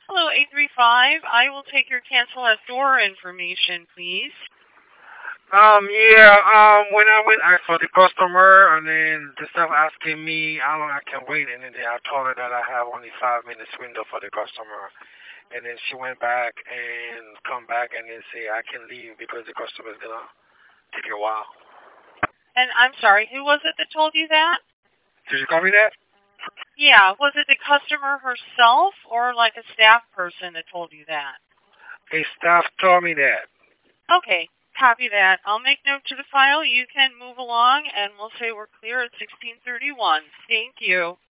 Hello, 835. I will take your cancel at door information, please. When I went ask for the customer, and then the staff asking me how long I can wait, and then I told her that I have only 5 minutes window for the customer, and then she went back and come back and then say I can leave because the customer is gonna take a while. And I'm sorry, who was it that told you that? Did you copy that? Yeah, was it the customer herself or like a staff person that told you that? A staff told me that. Okay, copy that. I'll make note to the file. You can move along, and we'll say we're clear at 1631. Thank you.